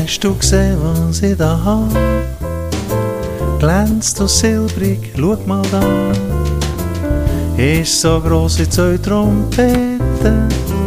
Hast du gesehen, was ich da hab? Glänzt und silbrig, schau mal da. Ist so gross wie 2 Trompeten.